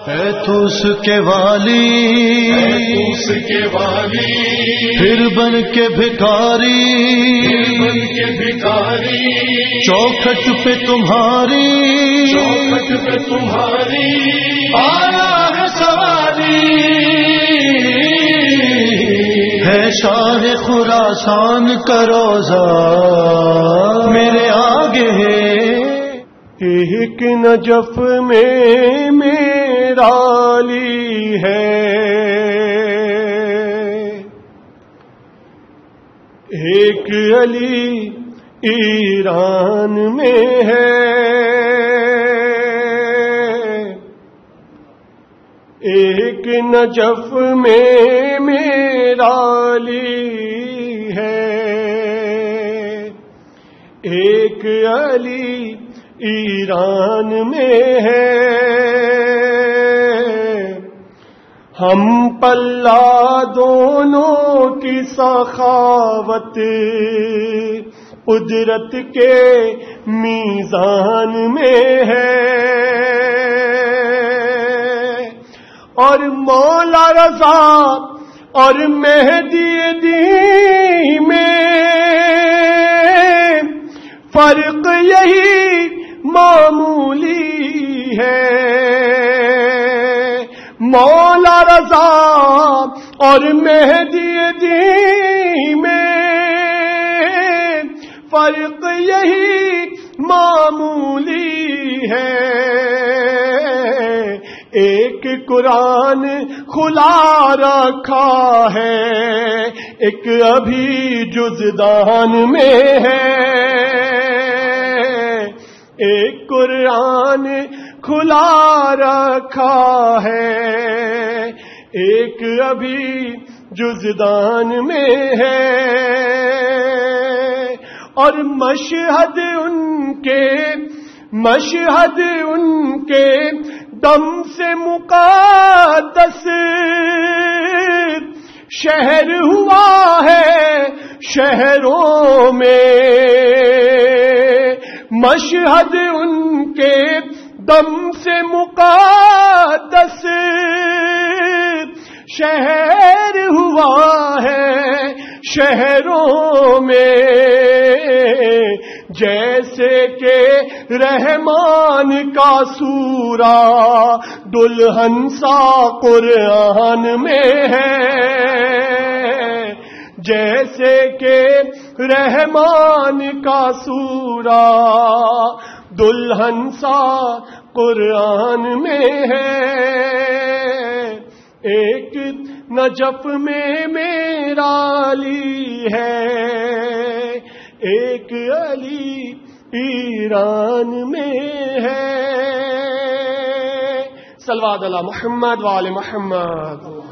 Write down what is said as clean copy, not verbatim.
ہے تو اس کے والی پھر بن کے بھکاری چوکھٹ پہ تمہاری آیا ہے سواری ہے شاہ خراسان کا روزہ میرے آگے ہے ایک نجف میں میرا علی ہے ایک علی ایران میں ہے ایک نجف میں میرا علی ہے ایک علی ایران میں ہے ہم پلہ دونوں کی سخاوت قدرت کے میزان میں ہے اور مولا رضا اور مہدی دی میں فرق یہی معمولی ہے مولا رضا اور مہدی دی میں فرق یہی معمولی ہے ایک قرآن کھلا رکھا ہے ایک ابھی جزدان میں ہے ایک قرآن کھلا رکھا ہے ایک ابھی جزدان میں ہے اور مشہد ان کے دم سے مقدس شہر ہوا ہے شہروں میں مشہد ان کے دم سے مقدس شہر ہوا ہے شہروں میں جیسے کہ رحمان کا سورہ دلہن سا قرآن میں ہے جیسے کہ رحمان کا سورہ دلہن سا قرآن میں ہے ایک نجف میں میرا علی ہے ایک علی ایران میں ہے صلوات علی محمد وآل محمد